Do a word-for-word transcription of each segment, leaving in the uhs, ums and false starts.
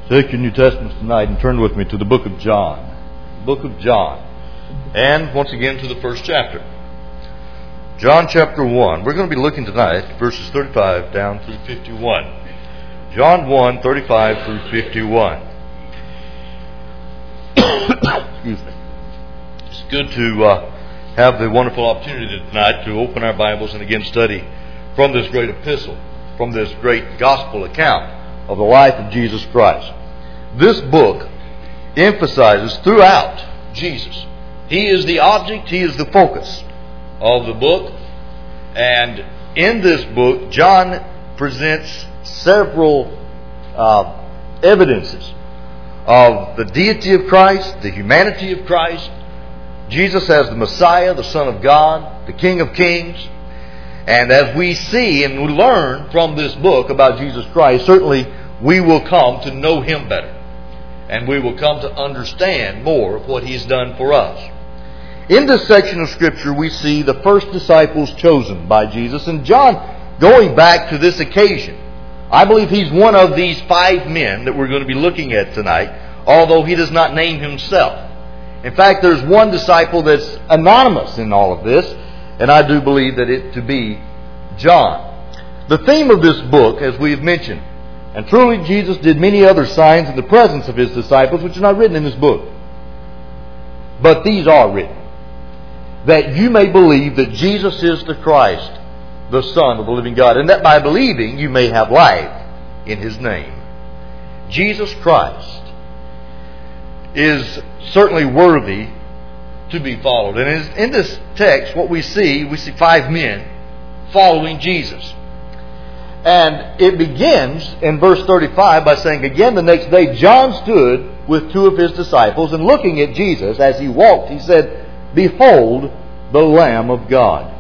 Take your New Testaments tonight and turn with me to the book of John. Book of John. And once again to the first chapter. John chapter one. We're going to be looking tonight at verses thirty-five down through fifty-one. John one, thirty-five through fifty-one. Excuse me. It's good to uh, have the wonderful opportunity tonight to open our Bibles and again study from this great epistle, from this great gospel account of the life of Jesus Christ. This book emphasizes throughout Jesus. He is the object, He is the focus of the book. And in this book, John presents several uh, evidences of the deity of Christ, the humanity of Christ, Jesus as the Messiah, the Son of God, the King of Kings. And as we see and we learn from this book about Jesus Christ, certainly we will come to know Him better. And we will come to understand more of what He's done for us. In this section of Scripture, we see the first disciples chosen by Jesus. And John, going back to this occasion, I believe he's one of these five men that we're going to be looking at tonight, although he does not name himself. In fact, there's one disciple that's anonymous in all of this, and I do believe that it to be John. The theme of this book, as we've mentioned, and truly Jesus did many other signs in the presence of His disciples, which are not written in this book. But these are written, that you may believe that Jesus is the Christ, the Son of the living God, and that by believing you may have life in His name. Jesus Christ is certainly worthy to be followed. And in this text, what we see, we see five men following Jesus. And it begins in verse thirty-five by saying, again the next day John stood with two of his disciples, and looking at Jesus as He walked, he said, "Behold the Lamb of God."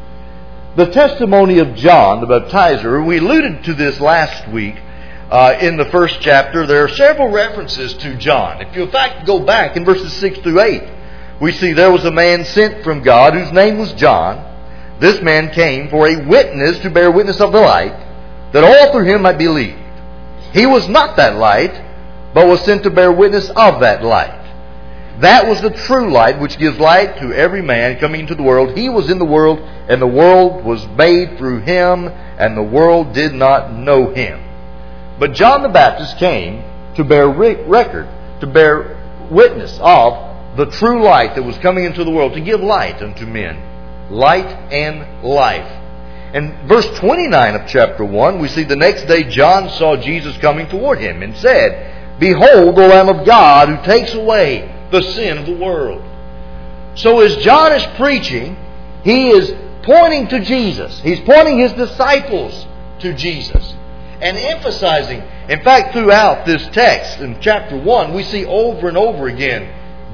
The testimony of John the Baptizer, we alluded to this last week uh, in the first chapter. There are several references to John. If you in fact go back in verses six through eight, we see there was a man sent from God whose name was John. This man came for a witness to bear witness of the light, that all through him might believe. He was not that light, but was sent to bear witness of that light. That was the true light, which gives light to every man coming into the world. He was in the world, and the world was made through Him, and the world did not know Him. But John the Baptist came to bear record, to bear witness of the true light that was coming into the world, to give light unto men. Light and life. In verse twenty-nine of chapter one, we see the next day John saw Jesus coming toward him and said, "Behold the Lamb of God who takes away the sin of the world." So as John is preaching, he is pointing to Jesus. He's pointing his disciples to Jesus and emphasizing. In fact, throughout this text in chapter one, we see over and over again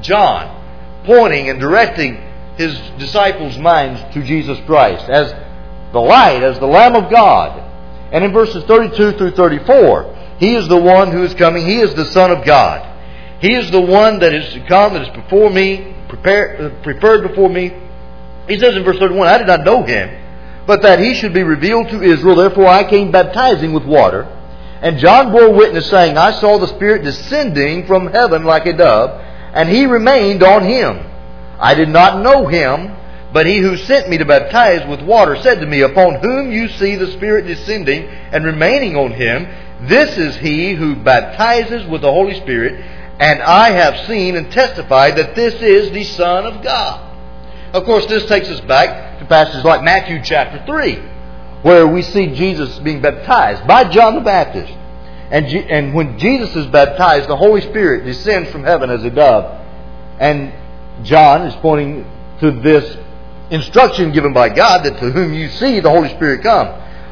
John pointing and directing his disciples' minds to Jesus Christ as the light, as the Lamb of God. And in verses thirty-two through thirty-four, He is the one who is coming. He is the Son of God. He is the one that is to come, that is before me, prepared, preferred before me. He says in verse thirty-one, "I did not know Him, but that He should be revealed to Israel. Therefore I came baptizing with water. And John bore witness, saying, I saw the Spirit descending from heaven like a dove, and He remained on Him. I did not know Him, but He who sent me to baptize with water said to me, Upon whom you see the Spirit descending and remaining on Him, this is He who baptizes with the Holy Spirit. And I have seen and testified that this is the Son of God." Of course, this takes us back to passages like Matthew chapter three, where we see Jesus being baptized by John the Baptist. And, and when Jesus is baptized, the Holy Spirit descends from heaven as a dove. And John is pointing to this instruction given by God, that to whom you see the Holy Spirit come,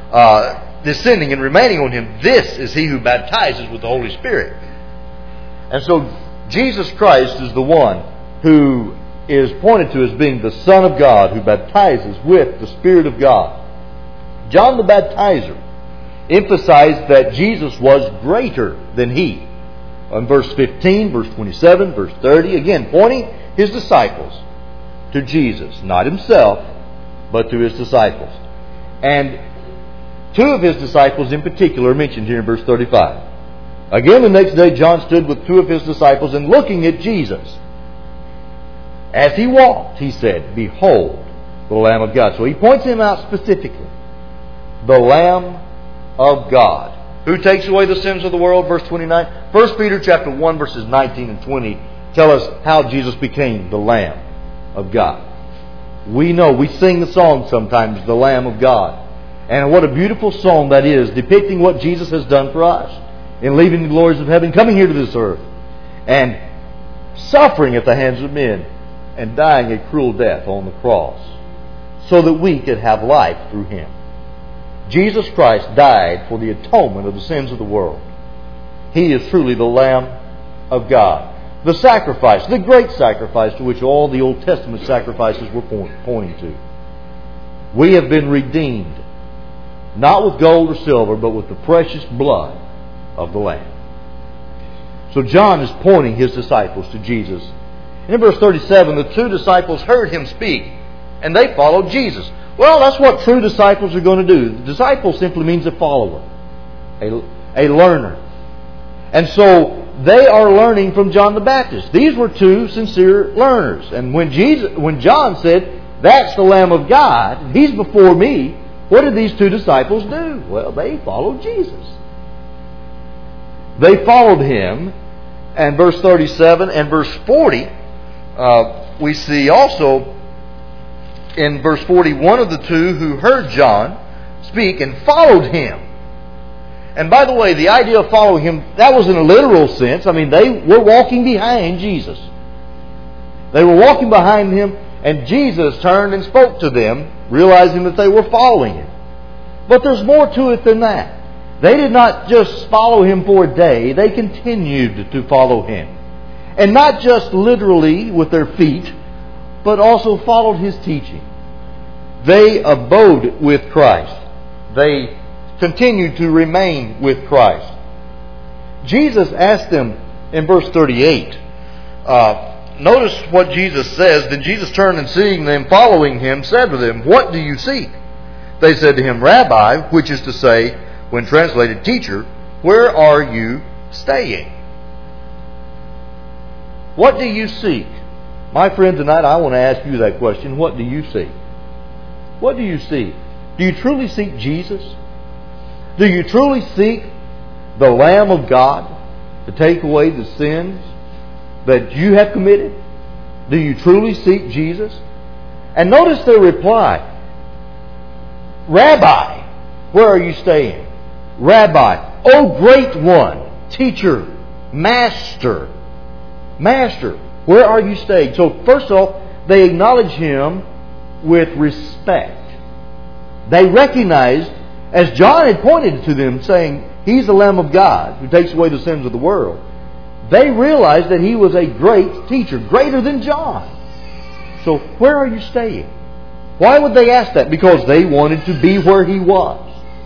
uh, descending and remaining on Him, this is He who baptizes with the Holy Spirit. And so Jesus Christ is the one who is pointed to as being the Son of God, who baptizes with the Spirit of God. John the Baptizer emphasized that Jesus was greater than he. In verse fifteen, verse twenty-seven, verse thirty, again pointing his disciples to Jesus, not himself, but to his disciples. And two of his disciples in particular are mentioned here in verse thirty-five. Again, the next day, John stood with two of his disciples, and looking at Jesus, as he walked, he said, "Behold, the Lamb of God." So he points him out specifically. The Lamb of God, who takes away the sins of the world, verse twenty-nine. First Peter chapter one, verses nineteen and twenty tell us how Jesus became the Lamb of God. We know, we sing the song sometimes, the Lamb of God. And what a beautiful song that is, depicting what Jesus has done for us in leaving the glories of heaven, coming here to this earth, and suffering at the hands of men, and dying a cruel death on the cross, so that we could have life through Him. Jesus Christ died for the atonement of the sins of the world. He is truly the Lamb of God. The sacrifice, the great sacrifice to which all the Old Testament sacrifices were pointing to. We have been redeemed, not with gold or silver, but with the precious blood of the Lamb. So John is pointing his disciples to Jesus. And in verse thirty-seven, the two disciples heard him speak, and they followed Jesus. Well, that's what true disciples are going to do. The disciple simply means a follower, a, a learner. And so they are learning from John the Baptist. These were two sincere learners. And when Jesus, when John said, "That's the Lamb of God, He's before me," what did these two disciples do? Well, they followed Jesus. They followed Him. And verse thirty-seven and verse forty, uh, we see also in verse forty, one of the two who heard John speak and followed Him. And by the way, the idea of following Him, that was in a literal sense. I mean, they were walking behind Jesus. They were walking behind Him, and Jesus turned and spoke to them, realizing that they were following Him. But there's more to it than that. They did not just follow Him for a day. They continued to follow Him. And not just literally with their feet, but also followed His teaching. They abode with Christ. They continued to remain with Christ. Jesus asked them in verse thirty-eight, uh, notice what Jesus says. Then Jesus turned and seeing them following Him, said to them, "What do you seek?" They said to Him, "Rabbi," which is to say, when translated, "Teacher, where are you staying?" What do you seek? My friend, tonight I want to ask you that question. What do you seek? What do you seek? Do you truly seek Jesus? Do you truly seek the Lamb of God to take away the sins that you have committed? Do you truly seek Jesus? And notice their reply. "Rabbi, where are you staying?" Rabbi, "Oh great one, teacher, master, master, where are you staying?" So first of all, they acknowledge Him with respect. They recognized, as John had pointed to them, saying, He's the Lamb of God who takes away the sins of the world. They realized that He was a great teacher, greater than John. So where are you staying? Why would they ask that? Because they wanted to be where He was.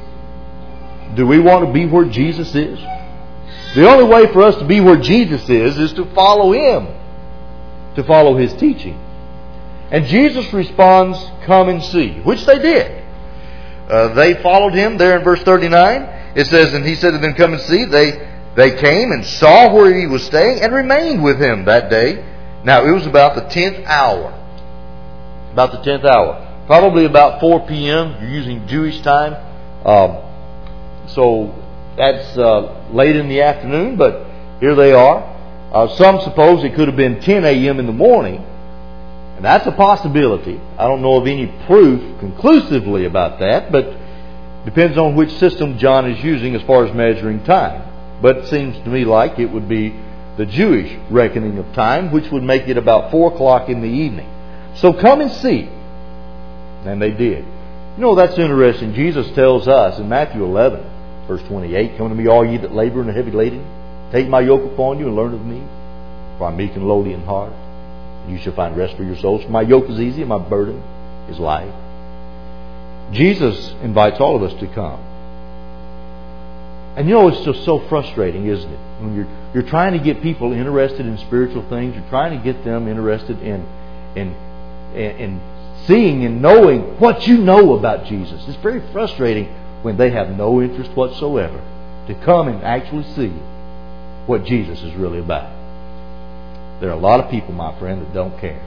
Do we want to be where Jesus is? The only way for us to be where Jesus is is to follow Him, to follow His teaching. And Jesus responds, "Come and see," which they did. Uh, they followed Him there in verse thirty-nine. It says, and He said to them, "Come and see." They, they came and saw where He was staying and remained with Him that day. Now it was about the tenth hour. About the tenth hour. Probably about four p.m. You're using Jewish time. Um, so that's uh, late in the afternoon, but here they are. Uh, some suppose it could have been ten a.m. in the morning. And that's a possibility. I don't know of any proof conclusively about that, but depends on which system John is using as far as measuring time. But it seems to me like it would be the Jewish reckoning of time, which would make it about four o'clock in the evening. So come and see. And they did. You know, that's interesting. Jesus tells us in Matthew eleven, verse twenty-eight, "Come to me, all ye that labor and are heavy laden. Take my yoke upon you and learn of me. For I am meek and lowly in heart. You shall find rest for your souls. For my yoke is easy and my burden is light." Jesus invites all of us to come. And you know, it's just so frustrating, isn't it? When you're you're trying to get people interested in spiritual things, you're trying to get them interested in in in seeing and knowing what you know about Jesus. It's very frustrating when they have no interest whatsoever to come and actually see what Jesus is really about. There are a lot of people, my friend, that don't care.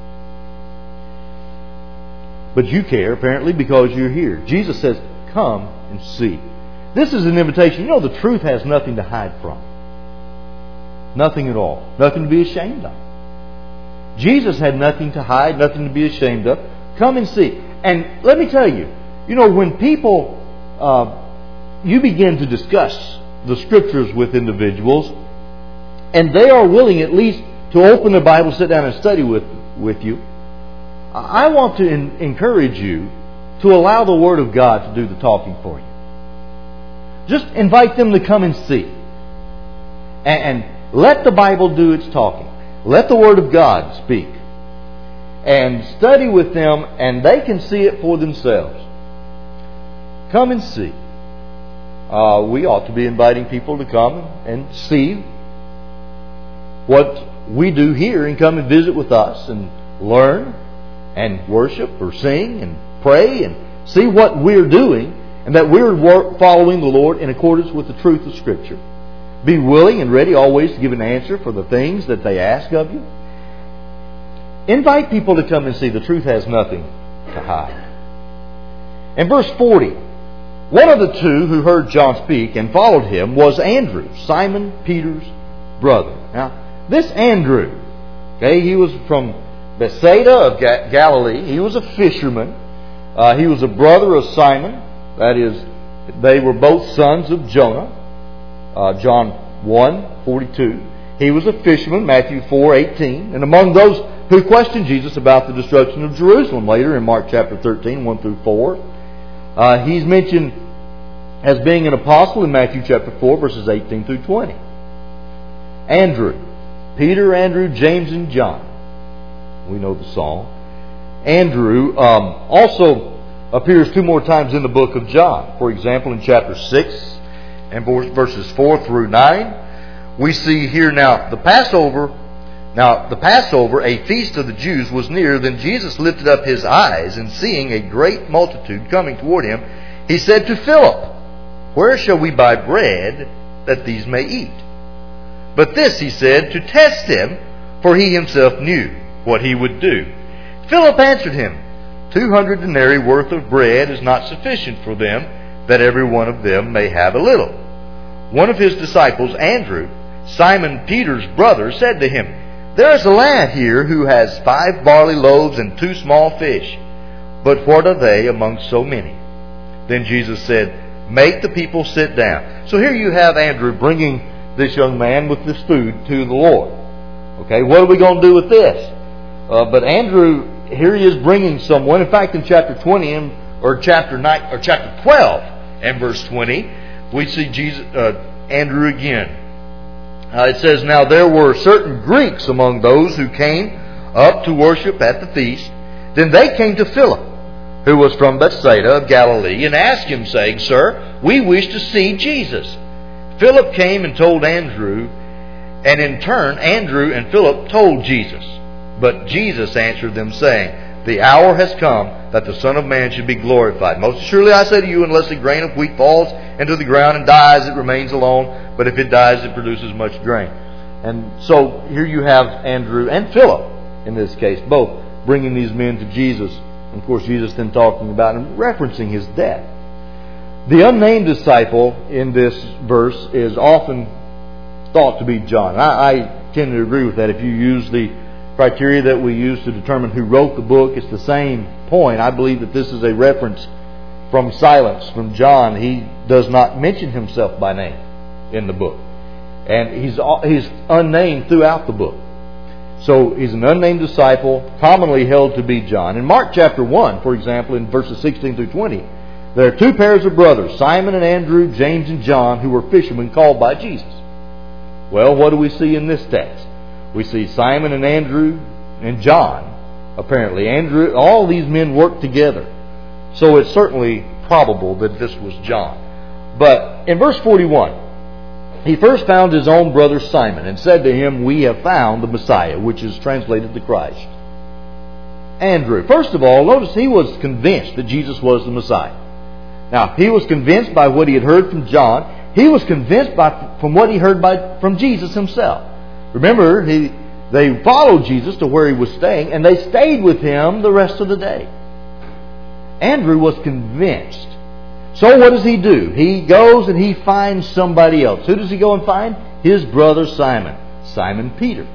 But you care, apparently, because you're here. Jesus says, come and see. This is an invitation. You know, the truth has nothing to hide from. Nothing at all. Nothing to be ashamed of. Jesus had nothing to hide, nothing to be ashamed of. Come and see. And let me tell you, you know, when people, uh, you begin to discuss the Scriptures with individuals, and they are willing at least to open the Bible, sit down and study with, with you, I want to in, encourage you to allow the Word of God to do the talking for you. Just invite them to come and see. And, and let the Bible do its talking. Let the Word of God speak. And study with them, and they can see it for themselves. Come and see. Uh, we ought to be inviting people to come and see what we do here and come and visit with us and learn and worship or sing and pray and see what we're doing and that we're following the Lord in accordance with the truth of Scripture. Be willing and ready always to give an answer for the things that they ask of you. Invite people to come and see. The truth has nothing to hide. In verse forty, one of the two who heard John speak and followed him was Andrew, Simon Peter's brother. Now, this Andrew, okay, he was from Bethsaida of Ga- Galilee. He was a fisherman. Uh, he was a brother of Simon. That is, they were both sons of Jonah. Uh, John one forty-two. He was a fisherman, Matthew four eighteen. And among those who questioned Jesus about the destruction of Jerusalem later in Mark chapter thirteen, one through four. Uh, he's mentioned as being an apostle in Matthew chapter four, verses eighteen through twenty. Andrew. Peter, Andrew, James, and John. We know the song. Andrew um, also appears two more times in the book of John. For example, in chapter six and verses four through nine, we see here now the Passover. Now the Passover, a feast of the Jews, was near. Then Jesus lifted up his eyes, and seeing a great multitude coming toward him, he said to Philip, "Where shall we buy bread that these may eat?" But this he said to test him, for he himself knew what he would do. Philip answered him, Two hundred denarii worth of bread is not sufficient for them, that every one of them may have a little. One of his disciples, Andrew, Simon Peter's brother, said to him, There is a lad here who has five barley loaves and two small fish. But what are they among so many? Then Jesus said, Make the people sit down. So here you have Andrew bringing this young man with this food to the Lord. Okay, what are we going to do with this? Uh, but Andrew, here he is bringing someone. In fact, in chapter twenty and, or chapter nine or chapter twelve and verse twenty, we see Jesus, uh, Andrew again. Uh, it says, Now there were certain Greeks among those who came up to worship at the feast. Then they came to Philip, who was from Bethsaida of Galilee, and asked him, saying, Sir, we wish to see Jesus. Philip came and told Andrew, and in turn Andrew and Philip told Jesus. But Jesus answered them, saying, The hour has come that the Son of Man should be glorified. Most surely I say to you, unless a grain of wheat falls into the ground and dies, it remains alone. But if it dies, it produces much grain. And so here you have Andrew and Philip, in this case, both bringing these men to Jesus. And of course, Jesus then talking about and referencing his death. The unnamed disciple in this verse is often thought to be John. I, I tend to agree with that. If you use the criteria that we use to determine who wrote the book, it's the same point. I believe that this is a reference from silence from John. He does not mention himself by name in the book. And he's, he's unnamed throughout the book. So he's an unnamed disciple, commonly held to be John. In Mark chapter one, for example, in verses sixteen through twenty, there are two pairs of brothers, Simon and Andrew, James and John, who were fishermen called by Jesus. Well, what do we see in this text? We see Simon and Andrew and John, apparently. Andrew, all these men worked together. So it's certainly probable that this was John. But in verse forty-one, he first found his own brother Simon and said to him, We have found the Messiah, which is translated the Christ. Andrew, first of all, notice he was convinced that Jesus was the Messiah. Now, he was convinced by what he had heard from John. he was convinced by from what he heard by from Jesus himself. Remember, he they followed Jesus to where he was staying, and they stayed with him the rest of the day. Andrew was convinced. So what does he do? He goes and he finds somebody else. Who does he go and find? His brother Simon. Simon Peter.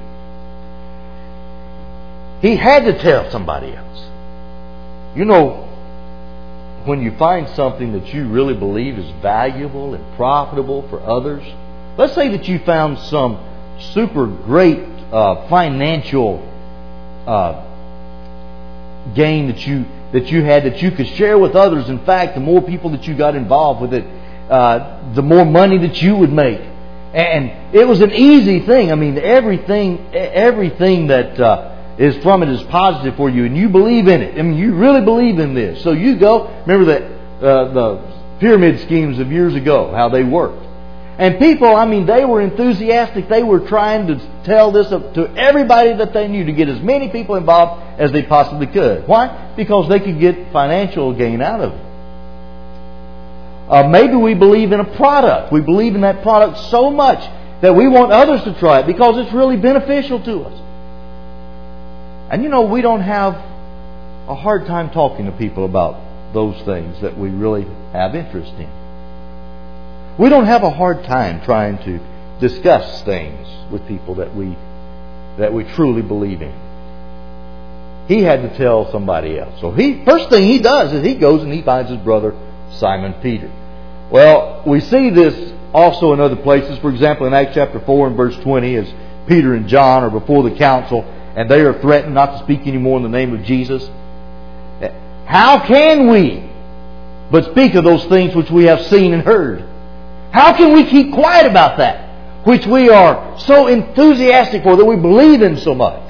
He had to tell somebody else. You know, when you find something that you really believe is valuable and profitable for others, let's say that you found some super great uh, financial uh, gain that you that you had that you could share with others. In fact, the more people that you got involved with it, uh, the more money that you would make. And it was an easy thing. I mean, everything everything that uh, is from it is positive for you, and you believe in it. I mean, you really believe in this. So you go. Remember that uh, the pyramid schemes of years ago, how they worked. And people, I mean, they were enthusiastic. They were trying to tell this to everybody that they knew, to get as many people involved as they possibly could. Why? Because they could get financial gain out of it. Uh, maybe we believe in a product. We believe in that product so much that we want others to try it because it's really beneficial to us. And you know, we don't have a hard time talking to people about those things that we really have interest in. We don't have a hard time trying to discuss things with people that we that we truly believe in. He had to tell somebody else. So he first thing he does is he goes and he finds his brother Simon Peter. Well, we see this also in other places. For example, in Acts chapter four and verse twenty, as Peter and John are before the council and they are threatened not to speak anymore in the name of Jesus. How can we but speak of those things which we have seen and heard? How can we keep quiet about that, which we are so enthusiastic for, that we believe in so much?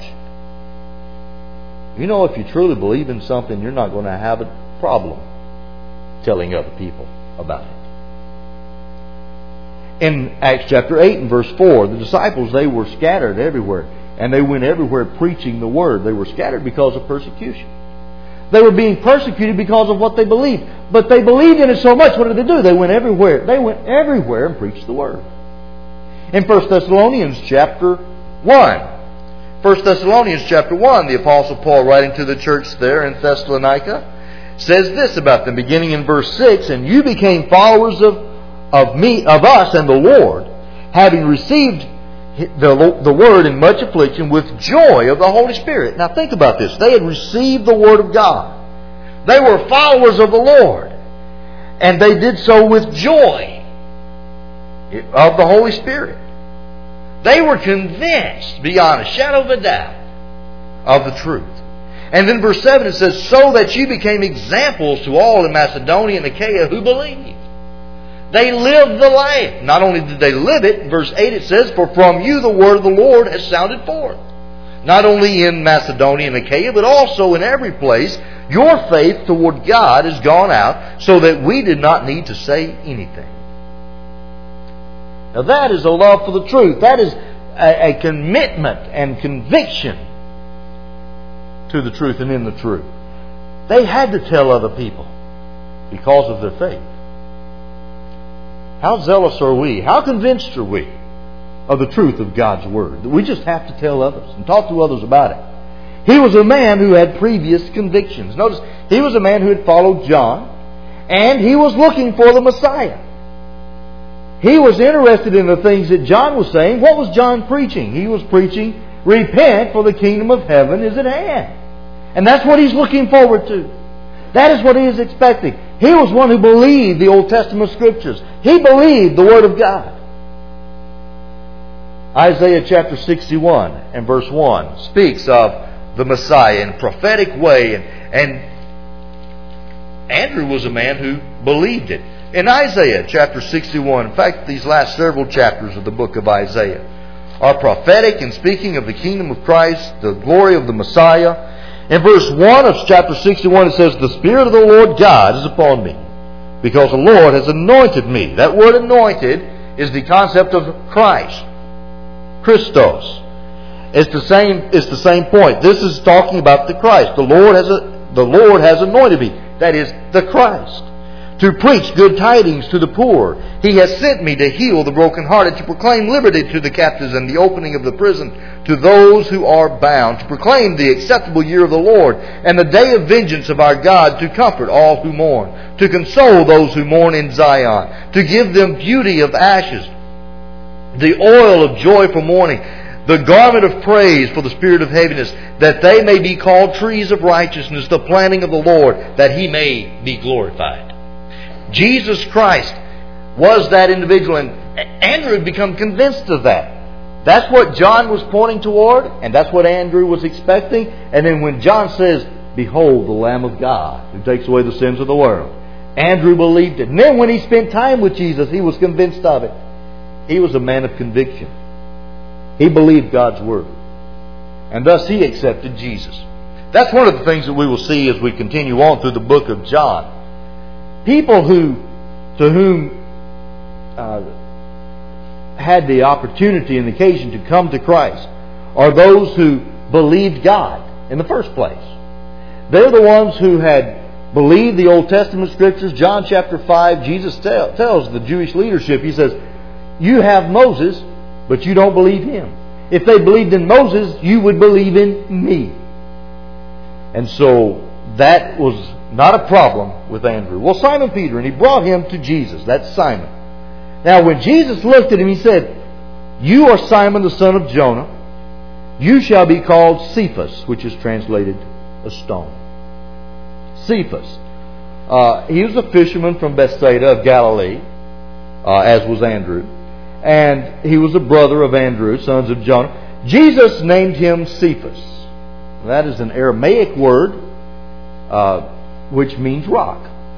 You know, if you truly believe in something, you're not going to have a problem telling other people about it. In Acts chapter eight and verse four, the disciples, they were scattered everywhere. And they went everywhere preaching the word. They were scattered because of persecution. They were being persecuted because of what they believed. But they believed in it so much, what did they do? They went everywhere. They went everywhere and preached the word. In First Thessalonians chapter one. First Thessalonians chapter one, the Apostle Paul, writing to the church there in Thessalonica, says this about them, beginning in verse six, "And you became followers of, of me, of us and the Lord, having received The, the word in much affliction with joy of the Holy Spirit." Now think about this. They had received the word of God. They were followers of the Lord. And they did so with joy of the Holy Spirit. They were convinced beyond a shadow of a doubt of the truth. And then verse seven it says, "So that you became examples to all in Macedonia and Achaia who believed." They lived the life. Not only did they live it, verse eight it says, "For from you the word of the Lord has sounded forth." Not only in Macedonia and Achaia, but also in every place, your faith toward God has gone out, so that we did not need to say anything. Now that is a love for the truth. That is a, a commitment and conviction to the truth and in the truth. They had to tell other people because of their faith. How zealous are we? How convinced are we of the truth of God's Word? That we just have to tell others and talk to others about it. He was a man who had previous convictions. Notice, he was a man who had followed John, and he was looking for the Messiah. He was interested in the things that John was saying. What was John preaching? He was preaching, "Repent, for the kingdom of heaven is at hand." And that's what he's looking forward to. That is what he is expecting. He was one who believed the Old Testament Scriptures. He believed the Word of God. Isaiah chapter sixty-one and verse one speaks of the Messiah in a prophetic way. And, and Andrew was a man who believed it. In Isaiah chapter sixty-one, in fact, these last several chapters of the book of Isaiah are prophetic and speaking of the kingdom of Christ, the glory of the Messiah. In verse one of chapter sixty-one it says, "The Spirit of the Lord God is upon me, because the Lord has anointed me." That word anointed is the concept of Christ. Christos. It's the same, it's the same point. This is talking about the Christ. The Lord has a, the Lord has anointed me. That is the Christ. to preach good tidings to the poor. He has sent me to heal the brokenhearted, to proclaim liberty to the captives and the opening of the prison to those who are bound, to proclaim the acceptable year of the Lord and the day of vengeance of our God, to comfort all who mourn, to console those who mourn in Zion, to give them beauty of ashes, the oil of joy for mourning, the garment of praise for the spirit of heaviness, that they may be called trees of righteousness, the planting of the Lord, that He may be glorified. Jesus Christ was that individual, and Andrew had become convinced of that. That's what John was pointing toward, and that's what Andrew was expecting. And then when John says, "Behold, the Lamb of God, who takes away the sins of the world," Andrew believed it. And then when he spent time with Jesus, he was convinced of it. He was a man of conviction. He believed God's Word. And thus he accepted Jesus. That's one of the things that we will see as we continue on through the book of John. People who, to whom uh, had the opportunity and the occasion to come to Christ are those who believed God in the first place. They're the ones who had believed the Old Testament Scriptures. John chapter five, Jesus tell, tells the Jewish leadership, He says, "You have Moses, but you don't believe him. If they believed in Moses, you would believe in me." And so that was not a problem with Andrew. Well, Simon Peter, and he brought him to Jesus. That's Simon. Now, when Jesus looked at him, He said, "You are Simon the son of Jonah. You shall be called Cephas," which is translated a stone. Cephas. Uh, he was a fisherman from Bethsaida of Galilee, uh, as was Andrew. And he was a brother of Andrew, sons of Jonah. Jesus named him Cephas. That is an Aramaic word uh, which means rock.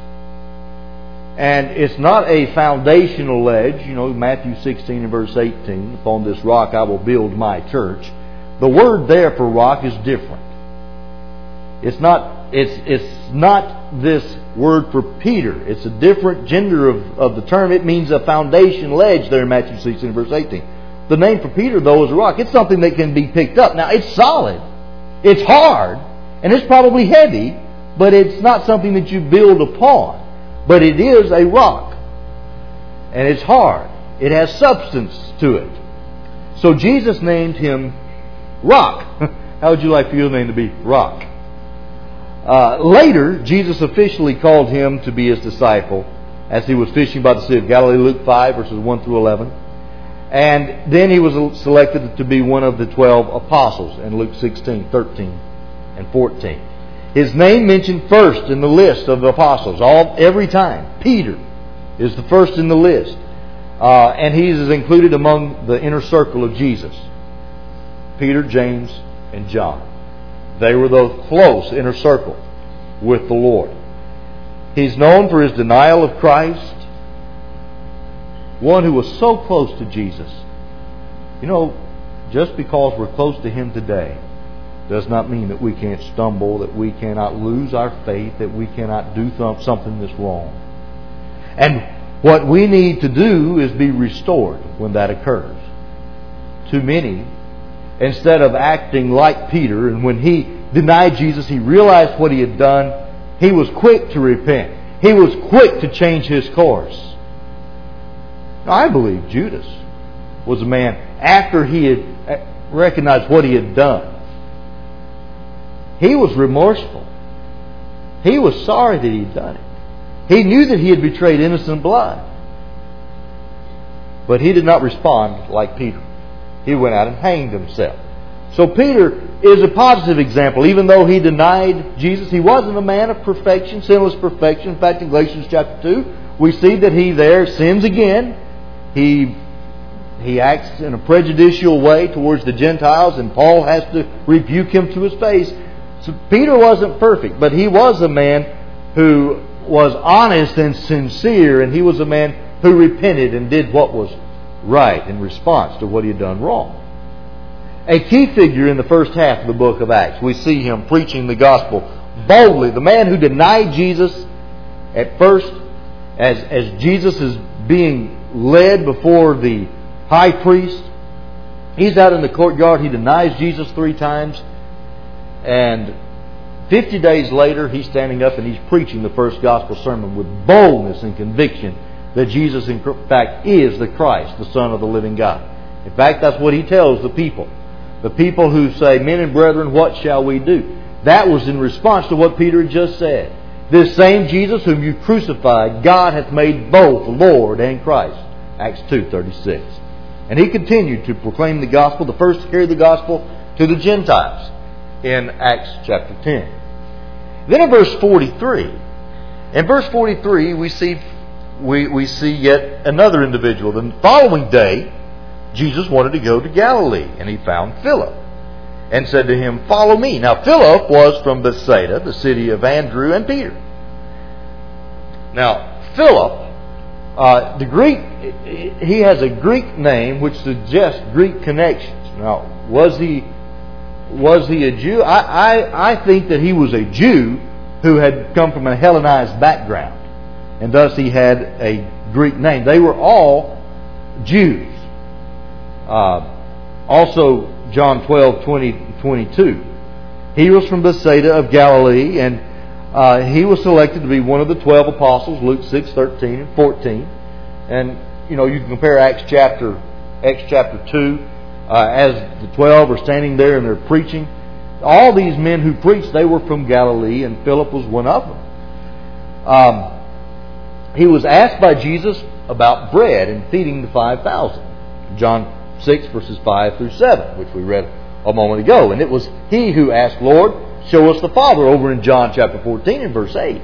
And it's not a foundational ledge. You know, Matthew sixteen and verse eighteen, "Upon this rock I will build my church." The word there for rock is different. It's not it's it's not this word for Peter. It's a different gender of, of the term. It means a foundation ledge there in Matthew sixteen and verse eighteen. The name for Peter, though, is a rock. It's something that can be picked up. Now, it's solid. It's hard. And it's probably heavy. But it's not something that you build upon. But it is a rock. And it's hard. It has substance to it. So Jesus named him Rock. How would you like for your name to be? Rock. Uh, later, Jesus officially called him to be His disciple as he was fishing by the Sea of Galilee, Luke five, verses one through eleven. And then he was selected to be one of the twelve apostles in Luke sixteen, thirteen, and fourteen. His name mentioned first in the list of the apostles, all every time. Peter is the first in the list. Uh, and he is included among the inner circle of Jesus. Peter, James, and John. They were the close inner circle with the Lord. He's known for his denial of Christ. One who was so close to Jesus. You know, just because we're close to Him today does not mean that we can't stumble, that we cannot lose our faith, that we cannot do something that's wrong. And what we need to do is be restored when that occurs. Too many, instead of acting like Peter, and when he denied Jesus, he realized what he had done, he was quick to repent. He was quick to change his course. Now, I believe Judas was a man, after he had recognized what he had done, he was remorseful. He was sorry that he had done it. He knew that he had betrayed innocent blood. But he did not respond like Peter. He went out and hanged himself. So Peter is a positive example. Even though he denied Jesus, he wasn't a man of perfection, sinless perfection. In fact, in Galatians chapter two, we see that he there sins again. He he acts in a prejudicial way towards the Gentiles, and Paul has to rebuke him to his face. So Peter wasn't perfect, but he was a man who was honest and sincere, and he was a man who repented and did what was right in response to what he had done wrong. A key figure in the first half of the book of Acts. We see him preaching the gospel boldly. The man who denied Jesus at first, as, as Jesus is being led before the high priest. He's out in the courtyard. He denies Jesus three times. And Fifty days later, he's standing up and he's preaching the first gospel sermon with boldness and conviction that Jesus, in fact, is the Christ, the Son of the living God. In fact, that's what he tells the people. The people who say, "Men and brethren, what shall we do?" That was in response to what Peter had just said. "This same Jesus whom you crucified, God hath made both Lord and Christ." Acts two thirty-six. And he continued to proclaim the gospel, the first to carry the gospel to the Gentiles in Acts chapter ten. Then in verse forty-three, in verse forty-three we see we, we see yet another individual. The following day, Jesus wanted to go to Galilee, and he found Philip and said to him, "Follow me." Now Philip was from Bethsaida, the city of Andrew and Peter. Now Philip, uh, the Greek, he has a Greek name which suggests Greek connections. Now, was he was he a Jew? I, I, I think that he was a Jew who had come from a Hellenized background, and thus he had a Greek name. They were all Jews. Uh, also, John twelve, twenty, twenty-two. He was from Bethsaida of Galilee, and uh, he was selected to be one of the twelve apostles, Luke six, thirteen and fourteen. And, you know, you can compare Acts chapter, Acts chapter two, uh, as the twelve are standing there and they're preaching. All these men who preached, they were from Galilee, and Philip was one of them. Um, he was asked by Jesus about bread and feeding the five thousand. John six, verses five through seven, which we read a moment ago. And it was he who asked, "Lord, show us the Father," over in John chapter fourteen and verse eight.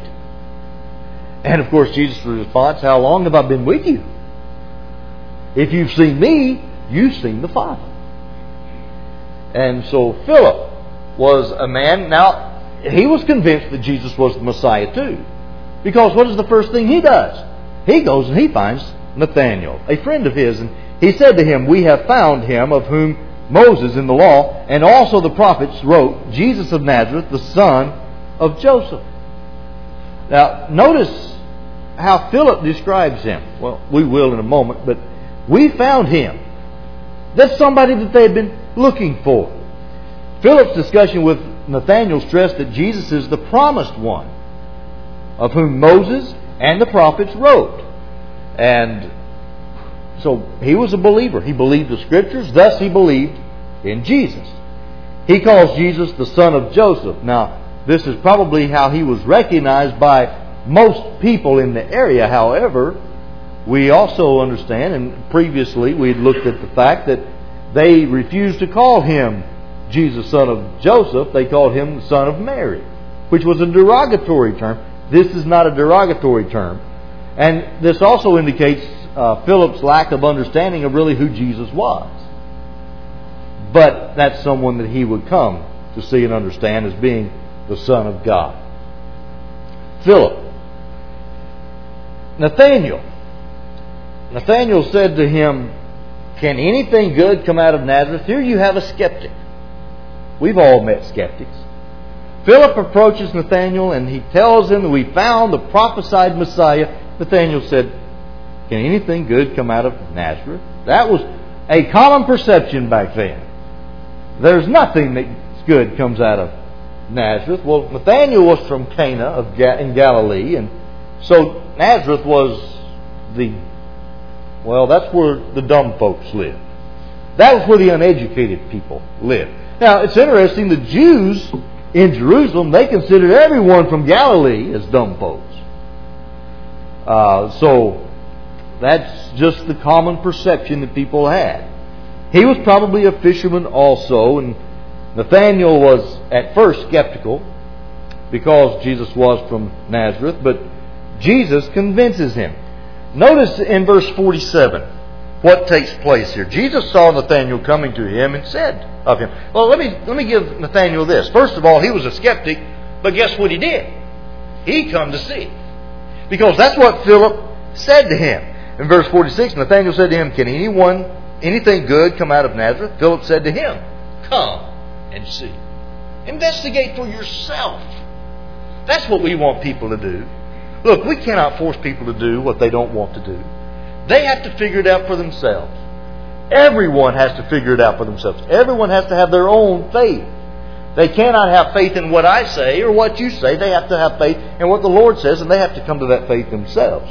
And of course, Jesus' response, "How long have I been with you? If you've seen me, you've seen the Father." And so Philip was a man. Now, he was convinced that Jesus was the Messiah too. Because what is the first thing he does? He goes and he finds Nathanael, a friend of his, and he said to him, "We have found him of whom Moses in the law and also the prophets wrote, Jesus of Nazareth, the son of Joseph." Now, notice how Philip describes him. Well, we will in a moment, but we found him. That's somebody that they had been looking for. Philip's discussion with Nathanael stressed that Jesus is the promised one, of whom Moses and the prophets wrote. And so he was a believer. He believed the Scriptures, thus he believed in Jesus. He calls Jesus the son of Joseph. Now, this is probably how he was recognized by most people in the area. However, we also understand, and previously we had looked at the fact that they refused to call him Jesus, son of Joseph. They called him the son of Mary, which was a derogatory term. This is not a derogatory term. And this also indicates uh, Philip's lack of understanding of really who Jesus was. But that's someone that he would come to see and understand as being the Son of God. Philip. Nathanael. Nathanael said to him, "Can anything good come out of Nazareth?" Here you have a skeptic. We've all met skeptics. Philip approaches Nathanael and he tells him that we found the prophesied Messiah. Nathanael said, "Can anything good come out of Nazareth?" That was a common perception back then. There's nothing that's good comes out of Nazareth. Well, Nathanael was from Cana of Ga- in Galilee, and so Nazareth was the, well, that's where the dumb folks lived. That was where the uneducated people lived. Now, it's interesting, the Jews in Jerusalem, they considered everyone from Galilee as dumb folks. Uh, so, that's just the common perception that people had. He was probably a fisherman also, and Nathanael was at first skeptical because Jesus was from Nazareth, but Jesus convinces him. Notice in verse forty-seven what takes place here. Jesus saw Nathanael coming to him and said of him. Well, let me let me give Nathanael this. First of all, he was a skeptic, but guess what he did? He come to see. Because that's what Philip said to him. In verse forty-six, Nathanael said to him, "Can anyone, anything good come out of Nazareth?" Philip said to him, "Come and see." Investigate for yourself. That's what we want people to do. Look, we cannot force people to do what they don't want to do. They have to figure it out for themselves. Everyone has to figure it out for themselves. Everyone has to have their own faith. They cannot have faith in what I say or what you say. They have to have faith in what the Lord says, and they have to come to that faith themselves.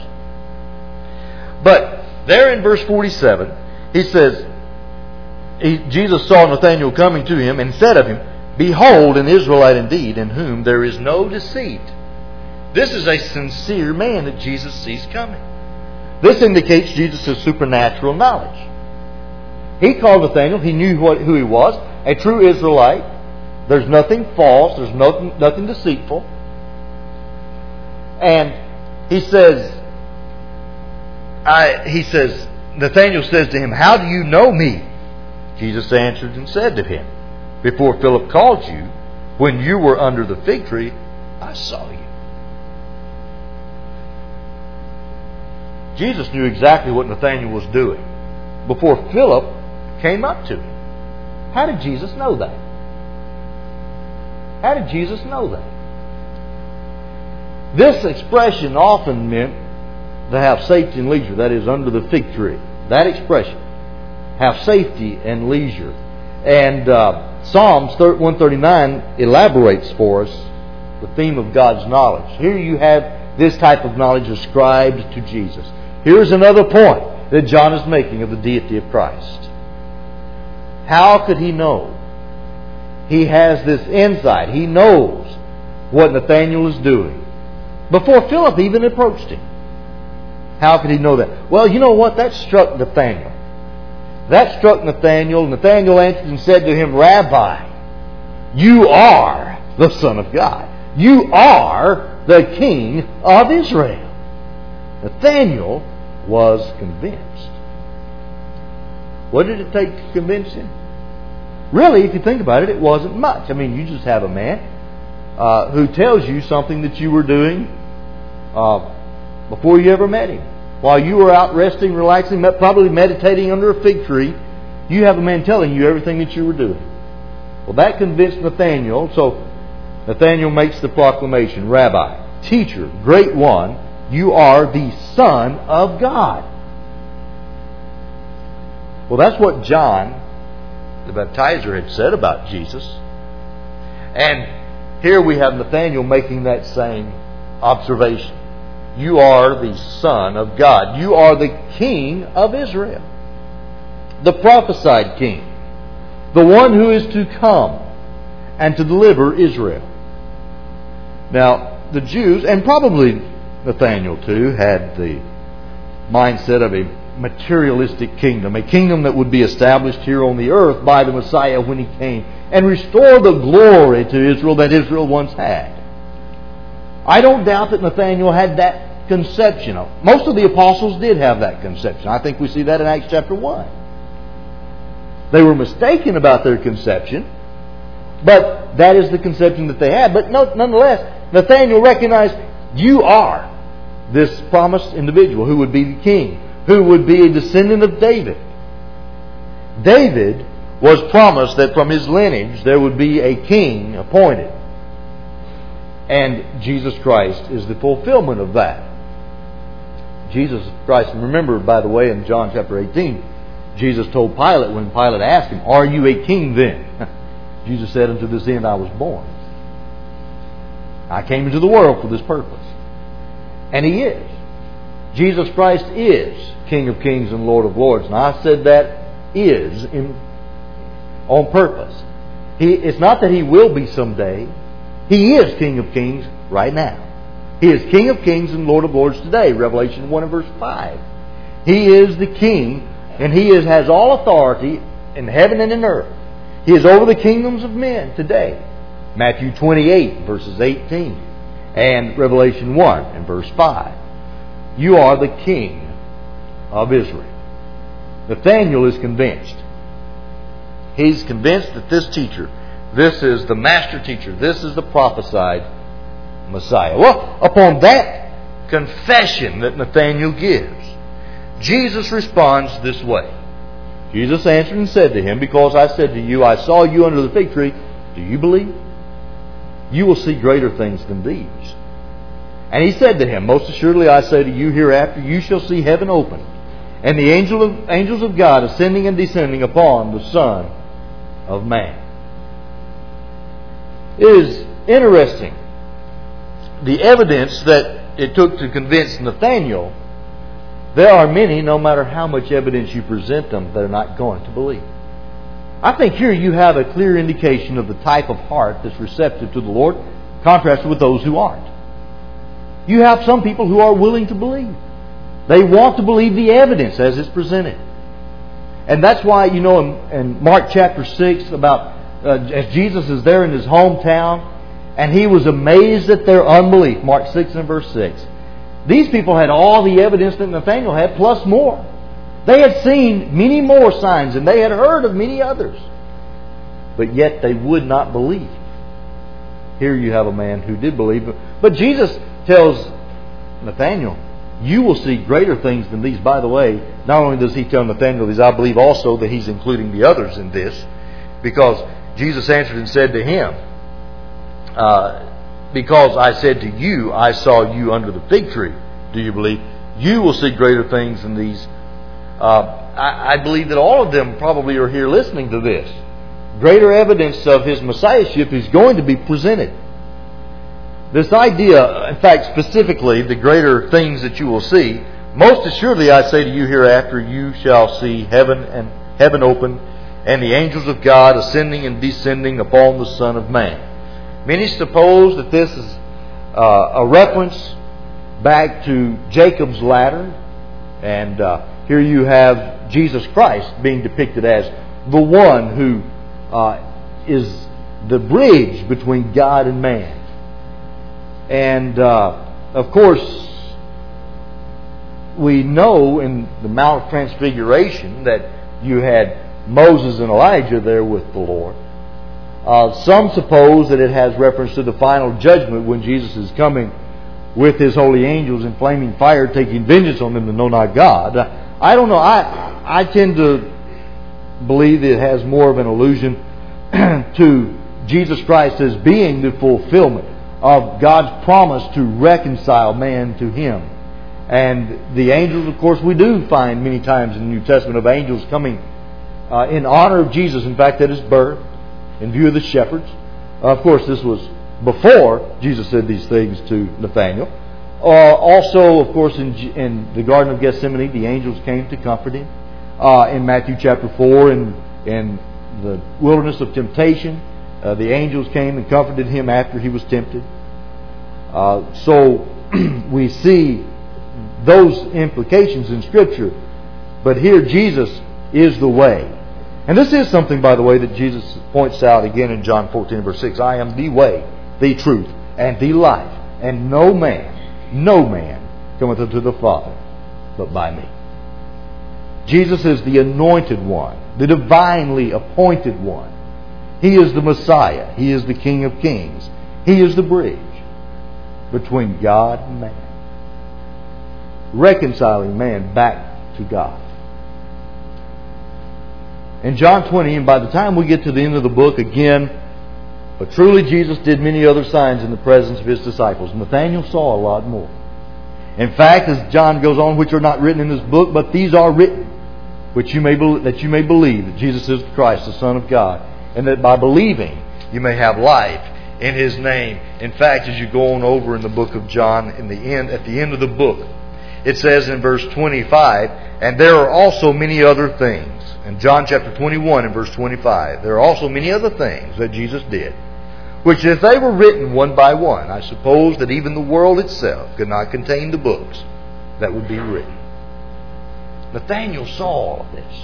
But there in verse forty-seven, he says, he, Jesus saw Nathanael coming to him and said of him, Behold, an Israelite indeed, in whom there is no deceit. This is a sincere man that Jesus sees coming. This indicates Jesus' supernatural knowledge. He called Nathanael. He knew what, who he was, a true Israelite. There's nothing false. There's nothing, nothing deceitful. And he says, I, he says, Nathanael says to him, How do you know me? Jesus answered and said to him, Before Philip called you, when you were under the fig tree, I saw you. Jesus knew exactly what Nathanael was doing before Philip came up to him. How did Jesus know that? How did Jesus know that? This expression often meant to have safety and leisure. That is, under the fig tree. That expression. Have safety and leisure. And uh, Psalms one thirty-nine elaborates for us the theme of God's knowledge. Here you have this type of knowledge ascribed to Jesus. Here's another point that John is making of the deity of Christ. How could he know? He has this insight. He knows what Nathanael is doing before Philip even approached him. How could he know that? Well, you know what? That struck Nathanael. That struck Nathanael. Nathanael answered and said to him, Rabbi, you are the Son of God. You are the King of Israel. Nathanael was convinced. What did it take to convince him? Really, if you think about it, it wasn't much. I mean, you just have a man uh, who tells you something that you were doing uh, before you ever met him. While you were out resting, relaxing, probably meditating under a fig tree, you have a man telling you everything that you were doing. Well, that convinced Nathanael. So Nathanael makes the proclamation, Rabbi, teacher, great one, you are the Son of God. Well, that's what John, the baptizer, had said about Jesus. And here we have Nathanael making that same observation. You are the Son of God. You are the King of Israel. The prophesied King. The one who is to come and to deliver Israel. Now, the Jews, and probably Nathanael too, had the mindset of a materialistic kingdom. A kingdom that would be established here on the earth by the Messiah when He came and restore the glory to Israel that Israel once had. I don't doubt that Nathanael had that conception. Most of the apostles did have that conception. I think we see that in Acts chapter one. They were mistaken about their conception, but that is the conception that they had. But nonetheless, Nathanael recognized, you are this promised individual who would be the king, who would be a descendant of David. David was promised that from his lineage there would be a king appointed. And Jesus Christ is the fulfillment of that. Jesus Christ, and remember, by the way, in John chapter eighteen, Jesus told Pilate, when Pilate asked him, are you a king then? Jesus said, unto this end I was born. I came into the world for this purpose. And He is. Jesus Christ is King of kings and Lord of lords. And I said that is in, on purpose. He, it's not that He will be someday. He is King of kings right now. He is King of kings and Lord of lords today. Revelation one and verse five. He is the King, and He is, has all authority in heaven and in earth. He is over the kingdoms of men today. Matthew twenty-eight verses eighteen and Revelation one and verse five. You are the King of Israel. Nathanael is convinced. He's convinced that this teacher, this is the master teacher, this is the prophesied Messiah. Well, upon that confession that Nathanael gives, Jesus responds this way. Jesus answered and said to him, because I said to you, I saw you under the fig tree, do you believe? You will see greater things than these. And He said to him, most assuredly I say to you, hereafter you shall see heaven open, and the angel of, angels of God ascending and descending upon the Son of Man. It is interesting. The evidence that it took to convince Nathanael, there are many, no matter how much evidence you present them, that are not going to believe. I think here you have a clear indication of the type of heart that's receptive to the Lord, contrasted with those who aren't. You have some people who are willing to believe. They want to believe the evidence as it's presented. And that's why, you know, in, in Mark chapter six, about uh, as Jesus is there in His hometown, and He was amazed at their unbelief. Mark six and verse six. These people had all the evidence that Nathanael had, plus more. They had seen many more signs, and they had heard of many others. But yet they would not believe. Here you have a man who did believe. But Jesus tells Nathanael, you will see greater things than these. By the way, not only does He tell Nathanael these, I believe also that He's including the others in this. Because Jesus answered and said to him, uh, because I said to you, I saw you under the fig tree. Do you believe? You will see greater things than these. Uh, I, I believe that all of them probably are here listening to this. Greater evidence of His Messiahship is going to be presented. This idea, in fact, specifically, the greater things that you will see, most assuredly I say to you hereafter, you shall see heaven and heaven open, and the angels of God ascending and descending upon the Son of Man. Many suppose that this is uh, a reference back to Jacob's ladder, and uh, here you have Jesus Christ being depicted as the one who uh, is the bridge between God and man. And uh, of course, we know in the Mount of Transfiguration that you had Moses and Elijah there with the Lord. Uh, some suppose that it has reference to the final judgment when Jesus is coming with His holy angels in flaming fire, taking vengeance on them that know not God. I don't know. I I tend to believe that it has more of an allusion to Jesus Christ as being the fulfillment of God's promise to reconcile man to Him. And the angels, of course, we do find many times in the New Testament of angels coming uh, in honor of Jesus, in fact, at His birth, in view of the shepherds. Uh, of course, this was before Jesus said these things to Nathanael. Uh, also, of course, in, in the Garden of Gethsemane, the angels came to comfort Him. Uh, in Matthew chapter four, in, in the wilderness of temptation, uh, the angels came and comforted Him after He was tempted. Uh, so we see those implications in Scripture. But here Jesus is the way. And this is something, by the way, that Jesus points out again in John fourteen, verse six. I am the way, the truth, and the life. And no man, no man cometh unto the Father but by me. Jesus is the anointed one, the divinely appointed one. He is the Messiah. He is the King of kings. He is the bridge between God and man, reconciling man back to God. In John twenty, and by the time we get to the end of the book again, but truly Jesus did many other signs in the presence of His disciples. Nathanael saw a lot more. In fact, as John goes on, which are not written in this book, but these are written, which you may be, that you may believe that Jesus is the Christ, the Son of God, and that by believing you may have life in His name. In fact, as you go on over in the book of John, in the end, at the end of the book, it says in verse twenty-five, and there are also many other things. In John chapter twenty-one and verse twenty-five, there are also many other things that Jesus did, which if they were written one by one, I suppose that even the world itself could not contain the books that would be written. Nathanael saw all of this.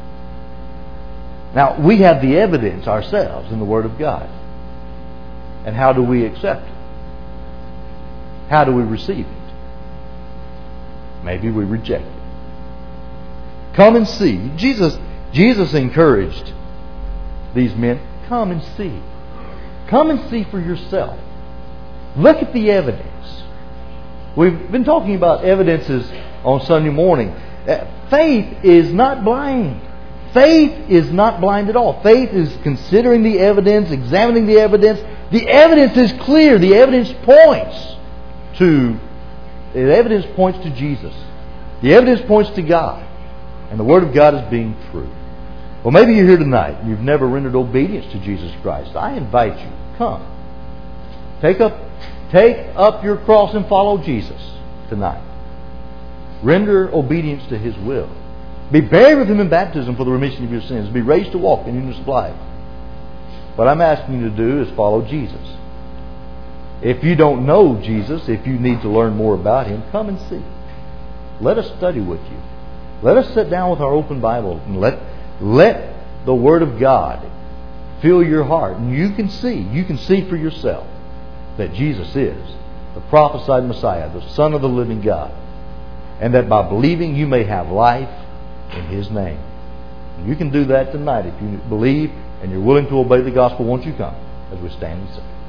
Now, we have the evidence ourselves in the Word of God. And how do we accept it? How do we receive it? Maybe we reject it. Come and see. Jesus, Jesus encouraged these men, come and see. Come and see for yourself. Look at the evidence. We've been talking about evidences on Sunday morning. Faith is not blind. Faith is not blind at all. Faith is considering the evidence, examining the evidence. The evidence is clear. The evidence points to the evidence points to Jesus. The evidence points to God. And the Word of God is being true. Well, maybe you're here tonight and you've never rendered obedience to Jesus Christ. I invite you, come. Take up, take up your cross and follow Jesus tonight. Render obedience to His will. Be buried with Him in baptism for the remission of your sins. Be raised to walk in newness of life. What I'm asking you to do is follow Jesus. If you don't know Jesus, if you need to learn more about Him, come and see. Let us study with you. Let us sit down with our open Bible and let, let the Word of God fill your heart. And you can see, you can see for yourself that Jesus is the prophesied Messiah, the Son of the living God. And that by believing you may have life in His name. And you can do that tonight if you believe and you're willing to obey the gospel. Won't you come as we stand and sing?